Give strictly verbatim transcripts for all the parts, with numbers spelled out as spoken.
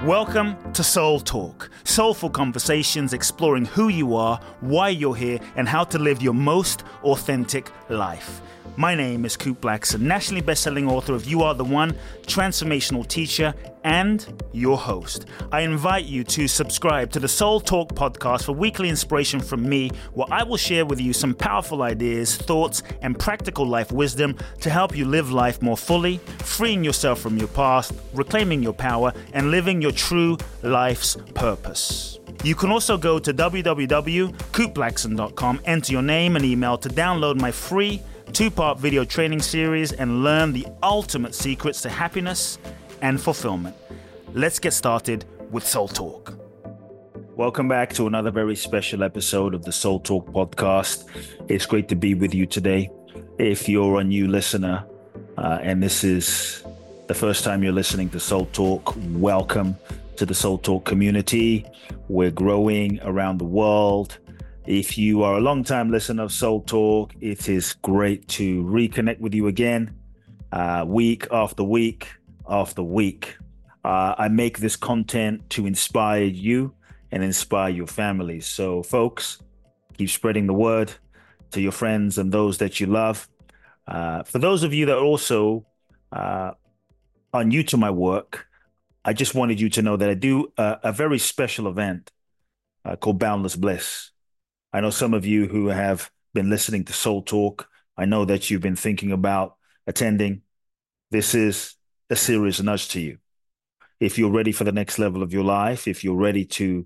Welcome to Soul Talk, soulful conversations exploring who you are, why you're here, and how to live your most authentic life. My name is Coop Blackson, nationally best-selling author of You Are the One, transformational teacher, and your host. I invite you to subscribe to the Soul Talk podcast for weekly inspiration from me, where I will share with you some powerful ideas, thoughts, and practical life wisdom to help you live life more fully, freeing yourself from your past, reclaiming your power, and living your true life's purpose. You can also go to w w w dot coop blackson dot com, enter your name and email to download my free two-part video training series and learn the ultimate secrets to happiness and fulfillment. Let's get started with Soul Talk. Welcome back to another very special episode of the Soul Talk podcast. It's great to be with you today. If you're a new listener uh, and this is the first time you're listening to Soul Talk, welcome to the Soul Talk community. We're growing around the world. If you are a long-time listener of Soul Talk, it is great to reconnect with you again, uh, week after week after week. Uh, I make this content to inspire you and inspire your families. So, folks, keep spreading the word to your friends and those that you love. Uh, for those of you that also uh, are new to my work, I just wanted you to know that I do a, a very special event uh, called Boundless Bliss. I know some of you who have been listening to Soul Talk, I know that you've been thinking about attending. This is a serious nudge to you. If you're ready for the next level of your life, if you're ready to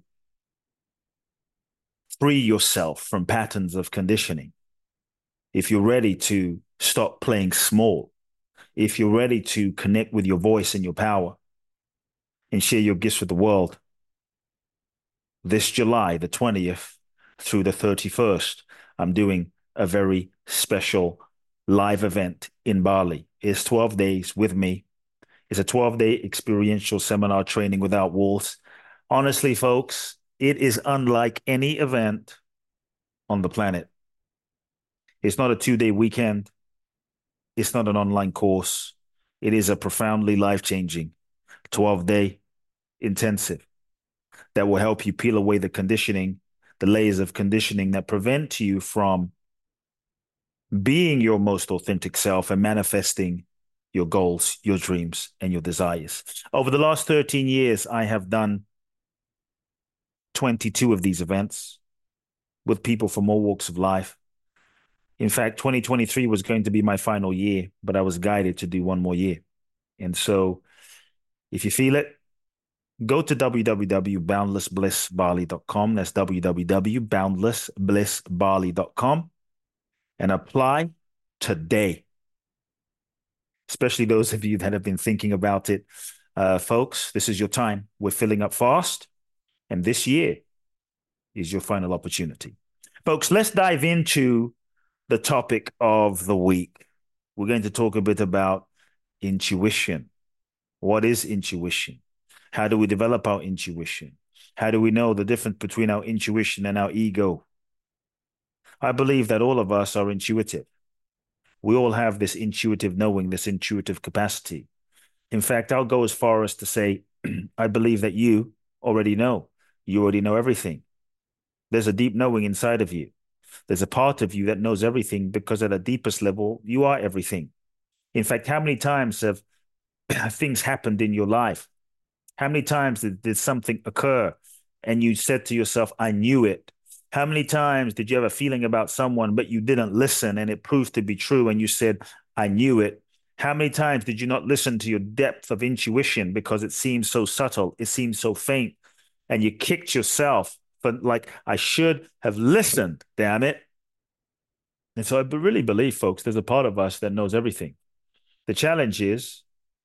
free yourself from patterns of conditioning, if you're ready to stop playing small, if you're ready to connect with your voice and your power and share your gifts with the world, this July, the twentieth, through the thirty-first, I'm doing a very special live event in Bali. It's twelve days with me. It's a twelve-day experiential seminar training without walls. Honestly, folks, it is unlike any event on the planet. It's not a two-day weekend. It's not an online course. It is a profoundly life-changing twelve-day intensive that will help you peel away the conditioning, the layers of conditioning that prevent you from being your most authentic self and manifesting your goals, your dreams, and your desires. Over the last thirteen years, I have done twenty-two of these events with people from all walks of life. In fact, twenty twenty-three was going to be my final year, but I was guided to do one more year. And so if you feel it, go to w w w dot boundless bliss bali dot com. That's w w w dot boundless bliss bali dot com and apply today. Especially those of you that have been thinking about it. Uh, folks, this is your time. We're filling up fast, and this year is your final opportunity. Folks, let's dive into the topic of the week. We're going to talk a bit about intuition. What is intuition? How do we develop our intuition? How do we know the difference between our intuition and our ego? I believe that all of us are intuitive. We all have this intuitive knowing, this intuitive capacity. In fact, I'll go as far as to say, I believe that you already know. You already know everything. There's a deep knowing inside of you. There's a part of you that knows everything because at the deepest level, you are everything. In fact, how many times have things happened in your life? How many times did, did something occur and you said to yourself, I knew it? How many times did you have a feeling about someone, but you didn't listen and it proved to be true and you said, I knew it? How many times did you not listen to your depth of intuition because it seemed so subtle, it seemed so faint, and you kicked yourself for like, I should have listened, damn it. And so I really believe, folks, there's a part of us that knows everything. The challenge is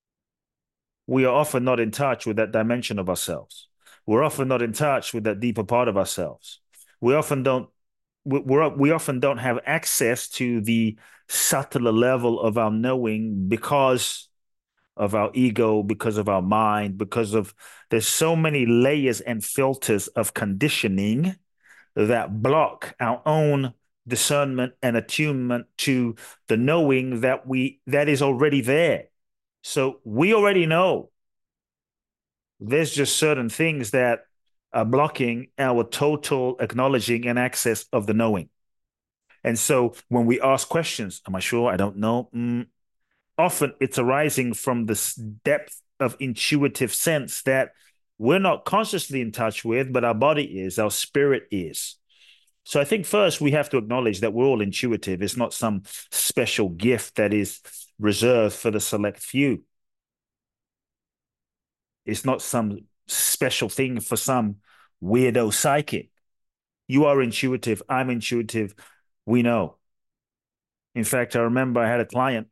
we are often not in touch with that dimension of ourselves. We're often not in touch with that deeper part of ourselves. We often don't, we're, we often don't have access to the subtler level of our knowing because of our ego, because of our mind, because of, there's so many layers and filters of conditioning that block our own discernment and attunement to the knowing that we, that is already there. So we already know There's just certain things that are blocking our total acknowledging and access of the knowing. And so when we ask questions, am I sure? I don't know. Mm, often it's arising from this depth of intuitive sense that we're not consciously in touch with, but our body is, our spirit is. So I think first we have to acknowledge that we're all intuitive. It's not some special gift that is reserved for the select few. It's not some special thing for some weirdo psychic. You are intuitive. I'm intuitive. We know. In fact, I remember I had a client,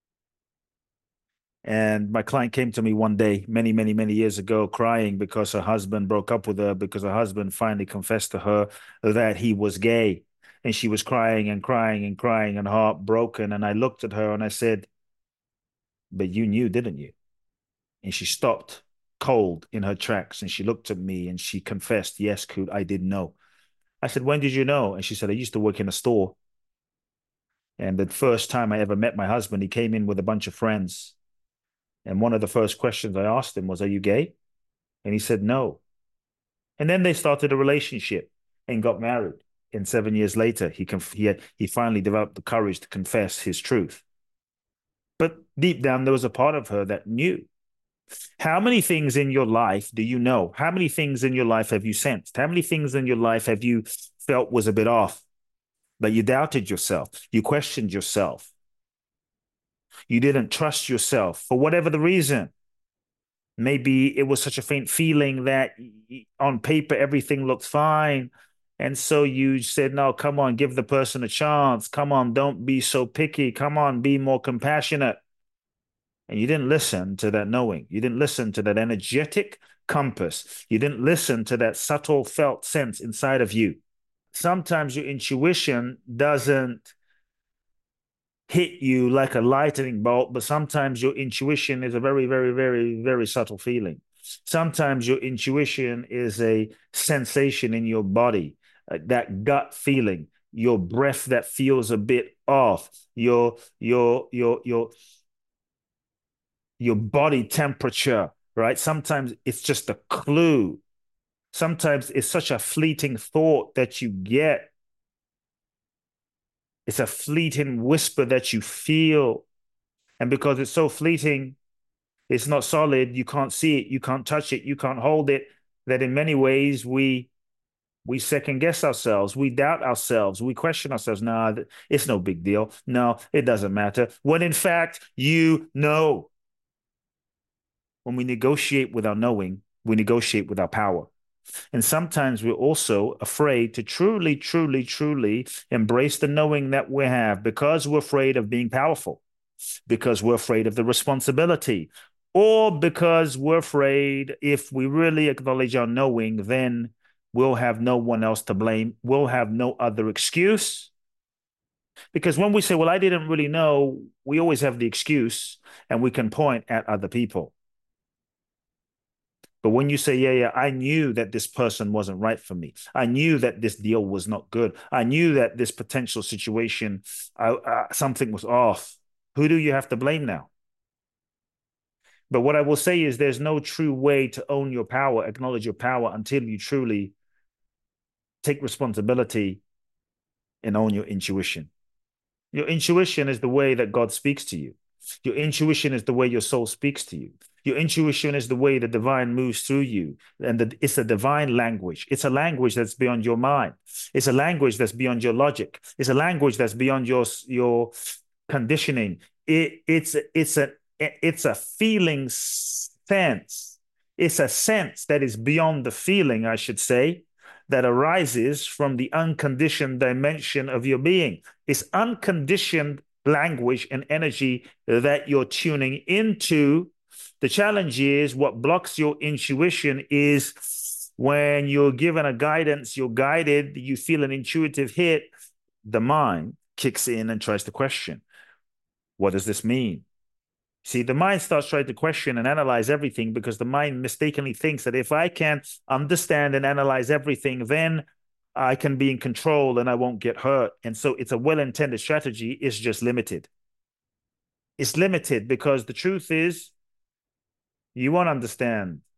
and my client came to me one day, many, many, many years ago, crying because her husband broke up with her because her husband finally confessed to her that he was gay. And she was crying and crying and crying and heartbroken. And I looked at her and I said, but you knew, didn't you? And she stopped cold in her tracks and she looked at me and she confessed, yes, Kute, I did know. I said, when did you know? And she said, I used to work in a store. And the first time I ever met my husband, he came in with a bunch of friends. And one of the first questions I asked him was, are you gay? And he said, no. And then they started a relationship and got married. And seven years later, he, conf- he, had, he finally developed the courage to confess his truth. But deep down, there was a part of her that knew. How many things in your life do you know? How many things in your life have you sensed? How many things in your life have you felt was a bit off? But you doubted yourself. You questioned yourself. You didn't trust yourself for whatever the reason. Maybe it was such a faint feeling that on paper everything looked fine. And so you said, no, come on, give the person a chance. Come on, don't be so picky. Come on, be more compassionate. And you didn't listen to that knowing. You didn't listen to that energetic compass. You didn't listen to that subtle felt sense inside of you. Sometimes your intuition doesn't hit you like a lightning bolt, but sometimes your intuition is a very, very, very, very subtle feeling. Sometimes your intuition is a sensation in your body, uh, that gut feeling, your breath that feels a bit off, your your your your your body temperature, right? Sometimes it's just a clue. Sometimes it's such a fleeting thought that you get. It's a fleeting whisper that you feel. And because it's so fleeting, it's not solid, you can't see it, you can't touch it, you can't hold it, that in many ways we we second guess ourselves, we doubt ourselves, we question ourselves. No, nah, it's no big deal. No, it doesn't matter. When in fact, you know. When we negotiate with our knowing, we negotiate with our power. And sometimes we're also afraid to truly, truly, truly embrace the knowing that we have because we're afraid of being powerful, because we're afraid of the responsibility, or because we're afraid if we really acknowledge our knowing, then we'll have no one else to blame. We'll have no other excuse. Because when we say, well, I didn't really know, we always have the excuse and we can point at other people. But when you say, yeah, yeah, I knew that this person wasn't right for me. I knew that this deal was not good. I knew that this potential situation, uh, uh, something was off. Who do you have to blame now? But what I will say is there's no true way to own your power, acknowledge your power until you truly take responsibility and own your intuition. Your intuition is the way that God speaks to you. Your intuition is the way your soul speaks to you. Your intuition is the way the divine moves through you. And the, it's a divine language. It's a language that's beyond your mind. It's a language that's beyond your logic. It's a language that's beyond your, your conditioning. It, it's, it's, a, it's a feeling sense. It's a sense that is beyond the feeling, I should say, that arises from the unconditioned dimension of your being. It's unconditioned language and energy that you're tuning into. The challenge is what blocks your intuition is when you're given a guidance, you're guided, you feel an intuitive hit, the mind kicks in and tries to question. What does this mean? See, the mind starts trying to question and analyze everything because the mind mistakenly thinks that if I can understand and analyze everything, then I can be in control and I won't get hurt. And so it's a well-intended strategy. It's just limited. It's limited because the truth is you won't understand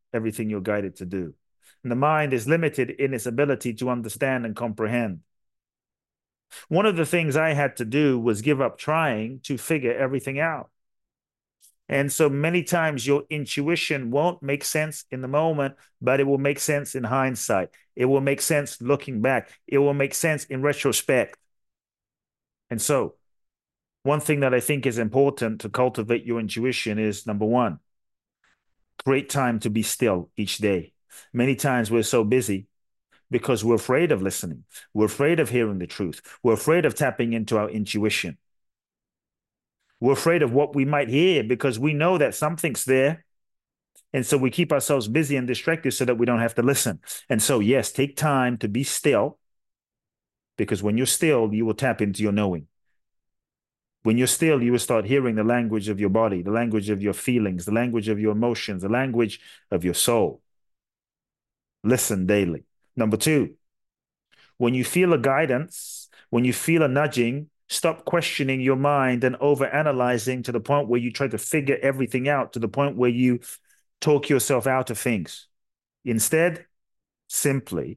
everything you're guided to do. And the mind is limited in its ability to understand and comprehend. One of the things I had to do was give up trying to figure everything out. And so many times your intuition won't make sense in the moment, but it will make sense in hindsight. It will make sense looking back. It will make sense in retrospect. And so, one thing that I think is important to cultivate your intuition is number one, create time to be still each day. Many times we're so busy because we're afraid of listening. We're afraid of hearing the truth. We're afraid of tapping into our intuition. We're afraid of what we might hear because we know that something's there. And so we keep ourselves busy and distracted so that we don't have to listen. And so, yes, take time to be still, because when you're still, you will tap into your knowing. When you're still, you will start hearing the language of your body, the language of your feelings, the language of your emotions, the language of your soul. Listen daily. Number two, when you feel a guidance, when you feel a nudging, stop questioning your mind and overanalyzing to the point where you try to figure everything out, to the point where you talk yourself out of things. Instead, simply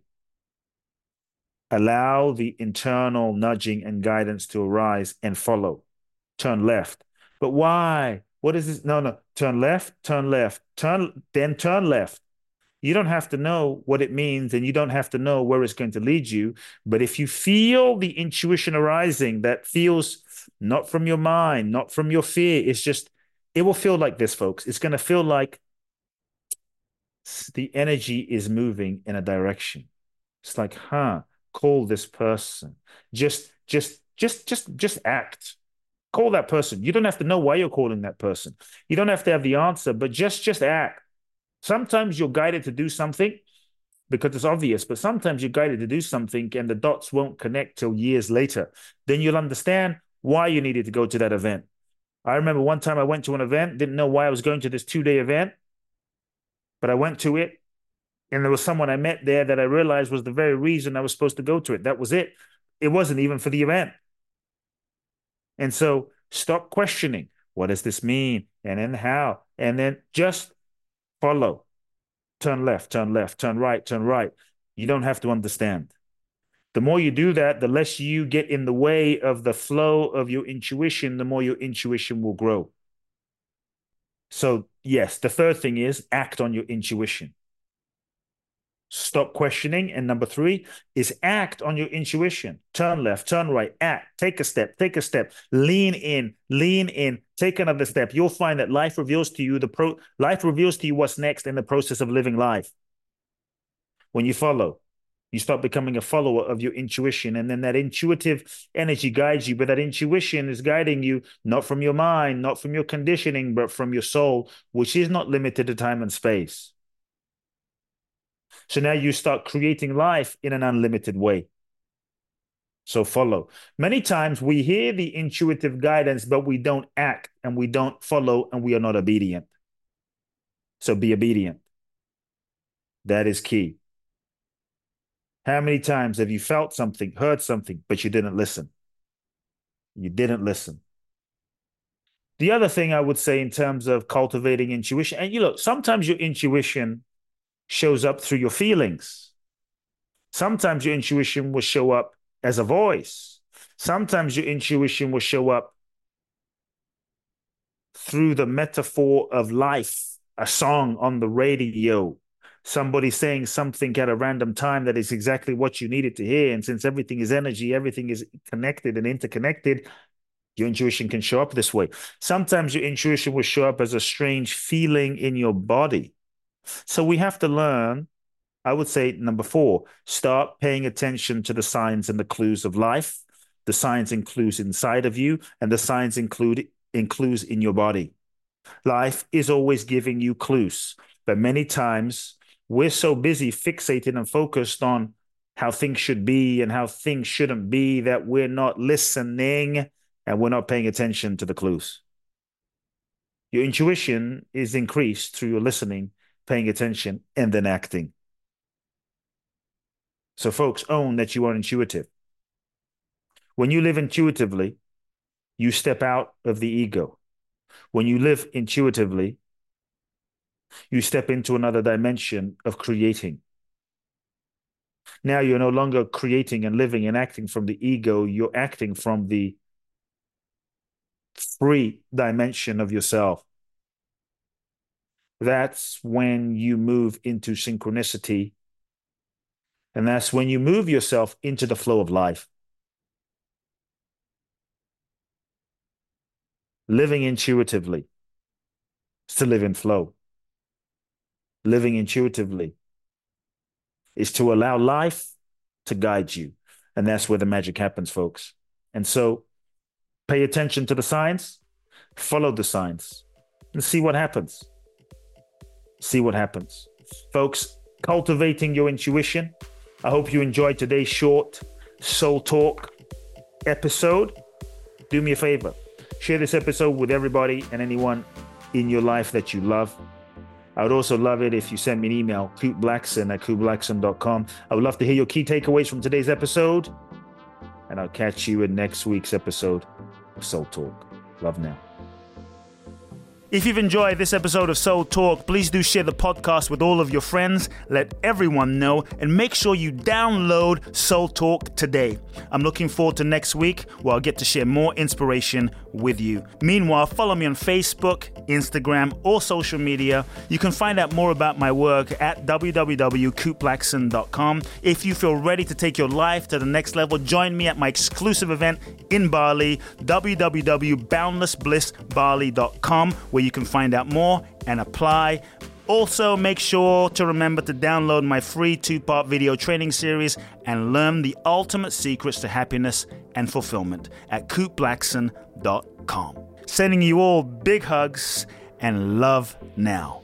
allow the internal nudging and guidance to arise and follow. Turn left. But why? What is this? No, no. Turn left, turn left, turn, then turn left. You don't have to know what it means, and you don't have to know where it's going to lead you. But if you feel the intuition arising that feels not from your mind, not from your fear, it's just, it will feel like this, folks. It's going to feel like the energy is moving in a direction. It's like, huh, call this person. Just, just, just, just, just act. Call that person. You don't have to know why you're calling that person. You don't have to have the answer, but just, just act. Sometimes you're guided to do something because it's obvious, but sometimes you're guided to do something and the dots won't connect till years later. Then you'll understand why you needed to go to that event. I remember one time I went to an event, didn't know why I was going to this two-day event, but I went to it, and there was someone I met there that I realized was the very reason I was supposed to go to it. That was it. It wasn't even for the event. And so stop questioning. What does this mean? And then how? And then just follow. Turn left, turn left, turn right, turn right. You don't have to understand. The more you do that, the less you get in the way of the flow of your intuition, the more your intuition will grow. So, yes, the third thing is act on your intuition. Stop questioning. And number three is act on your intuition. Turn left, turn right, act, take a step, take a step, lean in, lean in, take another step. You'll find that life reveals to you the pro life reveals to you what's next in the process of living life. When you follow, you start becoming a follower of your intuition, and then that intuitive energy guides you. But that intuition is guiding you not from your mind, not from your conditioning, but from your soul, which is not limited to time and space. So now you start creating life in an unlimited way. So follow. Many times we hear the intuitive guidance, but we don't act and we don't follow and we are not obedient. So be obedient. That is key. How many times have you felt something, heard something, but you didn't listen? You didn't listen. The other thing I would say in terms of cultivating intuition, and you look, sometimes your intuition shows up through your feelings. Sometimes your intuition will show up as a voice. Sometimes your intuition will show up through the metaphor of life, a song on the radio, somebody saying something at a random time that is exactly what you needed to hear. And since everything is energy, everything is connected and interconnected, your intuition can show up this way. Sometimes your intuition will show up as a strange feeling in your body. So we have to learn, I would say, number four, start paying attention to the signs and the clues of life. The signs and clues inside of you, and the signs include in clues in your body. Life is always giving you clues, but many times we're so busy, fixated and focused on how things should be and how things shouldn't be that we're not listening and we're not paying attention to the clues. Your intuition is increased through your listening, paying attention, and then acting. So folks, own that you are intuitive. When you live intuitively, you step out of the ego. When you live intuitively, You step into another dimension of creating. Now you're no longer creating and living and acting from the ego. You're acting from the free dimension of yourself. That's when you move into synchronicity. And that's when you move yourself into the flow of life. Living intuitively is to live in flow. Living intuitively is to allow life to guide you. And that's where the magic happens, folks. And so pay attention to the signs, follow the signs, and see what happens. See what happens. Folks, cultivating your intuition. I hope you enjoyed today's short Soul Talk episode. Do me a favor. Share this episode with everybody and anyone in your life that you love. I would also love it if you send me an email, coop blackson at coop blackson dot com. I would love to hear your key takeaways from today's episode. And I'll catch you in next week's episode of Soul Talk. Love now. If you've enjoyed this episode of Soul Talk, please do share the podcast with all of your friends. Let everyone know, and make sure you download Soul Talk today. I'm looking forward to next week, where I'll get to share more inspiration with you. Meanwhile, follow me on Facebook, Instagram, or social media. You can find out more about my work at w w w dot coop blackson dot com. If you feel ready to take your life to the next level, join me at my exclusive event in Bali, w w w dot boundless bliss bali dot com, where you can find out more and apply. Also, make sure to remember to download my free two-part video training series and learn the ultimate secrets to happiness and fulfillment at coop blackson dot com. Sending you all big hugs and love now.